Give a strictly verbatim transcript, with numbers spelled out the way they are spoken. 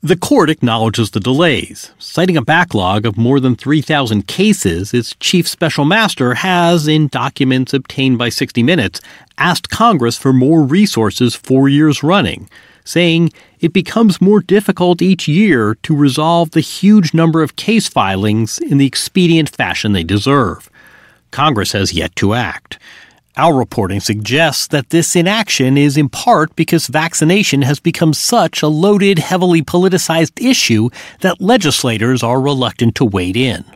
The court acknowledges the delays. Citing a backlog of more than three thousand cases, its chief special master has, in documents obtained by sixty minutes, asked Congress for more resources four years running, saying it becomes more difficult each year to resolve the huge number of case filings in the expedient fashion they deserve. Congress has yet to act. Our reporting suggests that this inaction is in part because vaccination has become such a loaded, heavily politicized issue that legislators are reluctant to wade in.